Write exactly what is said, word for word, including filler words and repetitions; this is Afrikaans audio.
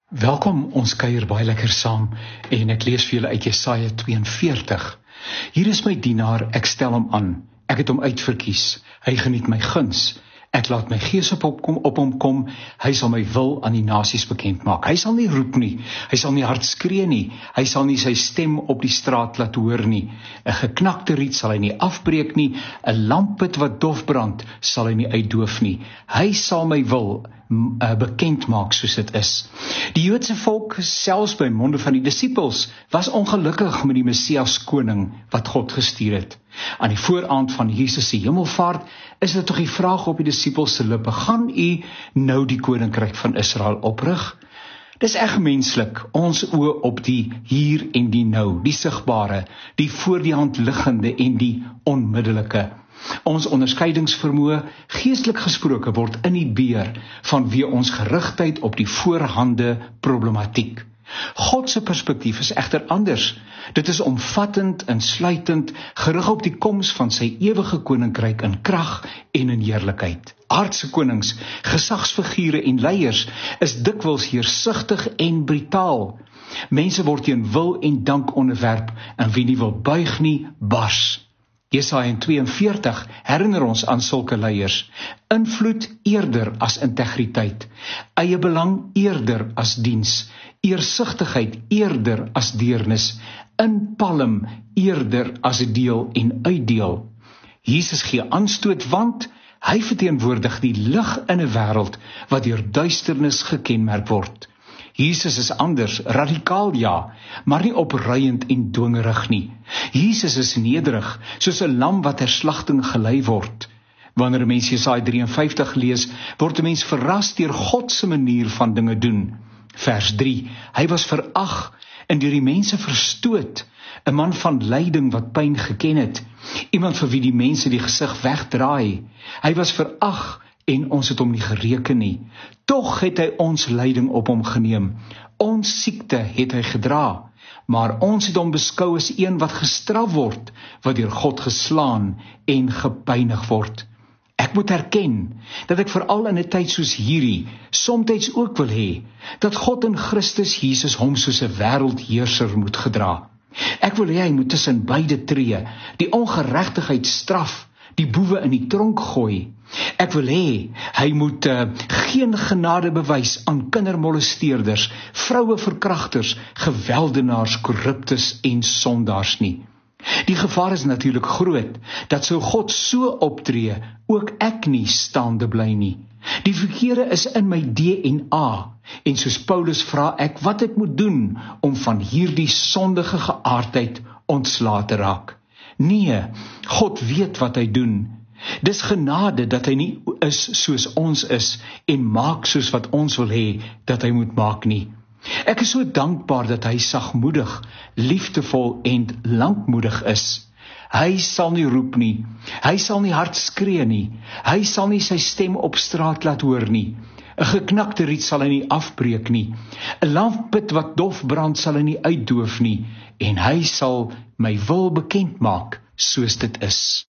Welkom, ons kuier baie lekker saam en ek lees vir julle uit Jesaja twee en veertig. Hier is my dienaar, ek stel hom aan. Ek het hom uitverkies. Hy geniet my guns. Ek laat my gees op hom kom, op hom kom. Hy sal my wil aan die nasies bekend maak. Hy sal nie roep nie. Hy sal nie hard skree nie. Hy sal nie sy stem op die straat laat hoor nie. 'n Geknakte riet sal hy nie afbreek nie. 'n Lampet wat dof brand sal hy nie uitdoof nie. Hy sal my wil uh, bekend maak soos dit is. Die Joodse volk, selfs by monde van die disippels, was ongelukkig met die Messias koning wat God gestuur het. Aan die vooraand van Jesus se hemelvaart is dit tog die vraag op die disippels se lippe: gaan u nou die koninkryk van Israel oprig? Dis reg menslik, ons oë op die hier en die nou, die sigbare, die voor die hand liggende en die onmiddellike. Ons onderskeidingsvermoë, geestelik gesproke, word in die beer vanweë ons gerigtheid op die voorhande problematiek. God se perspektief is egter anders. Dit is omvattend, insluitend, gerig op die koms van sy ewige koninkryk in krag en in heerlikheid. Aardse konings, gesagsfigure en leiers is dikwels heersigtig en brutaal. Mense word teen wil en dank onderwerp, en wie nie wil buig nie, bars. Jesaja twee en veertig herinner ons aan sulke leiers. Invloed eerder as integriteit, eie belang eerder as diens, eersigtigheid eerder as deernis, inpalm eerder as deel en uitdeel. Jesus gee aanstoot want hy verteenwoordig die lig in 'n wêreld wat deur duisternis gekenmerk word. Jesus is anders, radikaal ja, maar nie opruiend en dwingerig nie. Jesus is nederig, soos 'n lam wat ter slagting gelei word. Wanneer 'n mens Jesaja drie en vyftig lees, word 'n mens verras deur God se manier van dinge doen. Vers drie, hy was verag en deur die mense verstoot, 'n man van lyding wat pyn geken het, iemand vir wie die mense die gesig wegdraai. Hy was verag en ons het hom nie gereken nie. Tog het hy ons lyding op hom geneem. Ons siekte het hy gedra, maar ons het hom beskou as een wat gestraf word, wat deur God geslaan en gepynig word. Ek moet erken dat ek veral in 'n tyd soos hierdie somtyds ook wil hê dat God in Christus Jesus hom soos 'n wêreldheerser moet gedra. Ek wil hê hy moet tussen beide tree, die ongeregtigheid straf, die boewe in die tronk gooi. Ek wil hê hy moet uh, geen genade bewys aan kindermolesteerders, vroue verkragters, geweldenaars, korruptes en sondaars nie. Die gevaar is natuurlik groot, dat sou God so optree, ook ek nie staande bly nie. Die verkeerde is in my D N A, en soos Paulus vra ek wat ek moet doen om van hierdie sondige geaardheid ontslae te raak. Nee, God weet wat hy doen. Dis genade dat hy nie is soos ons is en maak soos wat ons wil hê dat hy moet maak nie. Ek is so dankbaar dat hy sagmoedig, liefdevol en lankmoedig is. Hy sal nie roep nie, hy sal nie hard skree nie, hy sal nie sy stem op straat laat hoor nie. 'n Geknakte riet sal hy nie afbreek nie, 'n lampet wat dof brand sal hy nie uitdoof nie, en hy sal my wil bekend maak soos dit is.